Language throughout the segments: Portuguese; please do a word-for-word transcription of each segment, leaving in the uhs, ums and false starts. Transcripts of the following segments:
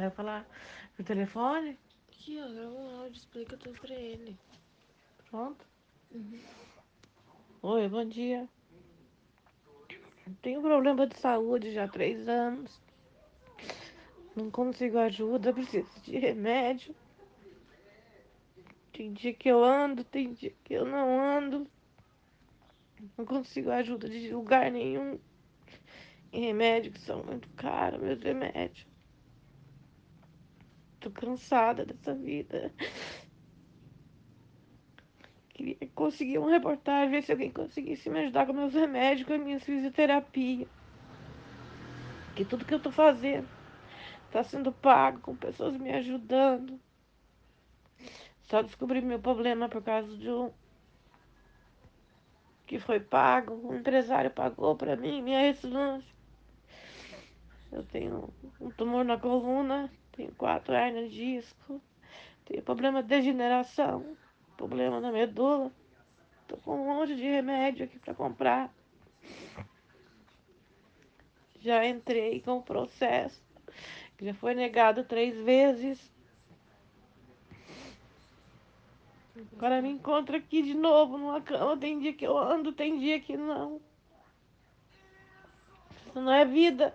Vai falar no telefone? Aqui, ó, grava um áudio, explica tudo pra ele. Pronto. Uhum. Oi, bom dia. Tenho problema de saúde já há três anos. Não consigo ajuda, preciso de remédio. Tem dia que eu ando, tem dia que eu não ando. Não consigo ajuda de lugar nenhum. E remédios que são muito caros, meus remédios. Tô cansada dessa vida. Queria conseguir uma reportagem, ver se alguém conseguisse me ajudar com meus remédios, com a minha fisioterapia. Que tudo que eu tô fazendo tá sendo pago, com pessoas me ajudando. Só descobri meu problema por causa de um que foi pago. Um empresário pagou pra mim minha ressonância. Eu tenho um tumor na coluna, tenho quatro hernias de disco, tenho problema de degeneração, problema na medula. Tô com um monte de remédio aqui pra comprar. Já entrei com o processo, que já foi negado três vezes. Agora me encontro aqui de novo numa cama. Tem dia que eu ando, tem dia que não. Isso não é vida.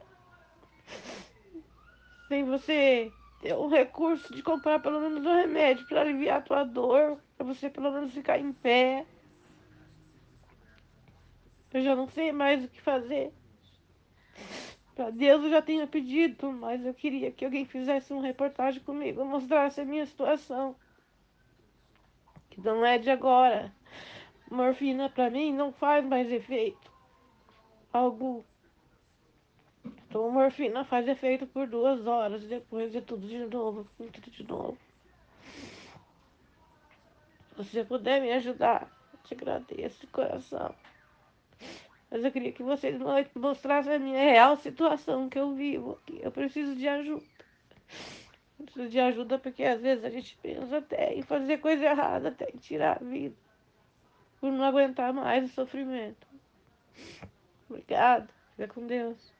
Sem você ter o recurso de comprar pelo menos um remédio para aliviar a tua dor, para você pelo menos ficar em pé. Eu já não sei mais o que fazer. Para Deus eu já tenho pedido, mas eu queria que alguém fizesse uma reportagem comigo, mostrasse a minha situação. Que não é de agora. Morfina para mim não faz mais efeito. Algo. Então, morfina faz efeito por duas horas, depois é tudo de novo, tudo de novo. Se você puder me ajudar, eu te agradeço de coração. Mas eu queria que vocês mostrassem a minha real situação que eu vivo aqui. Eu preciso de ajuda. Eu preciso de ajuda porque às vezes a gente pensa até em fazer coisa errada, até em tirar a vida. Por não aguentar mais o sofrimento. Obrigada. Fica com Deus.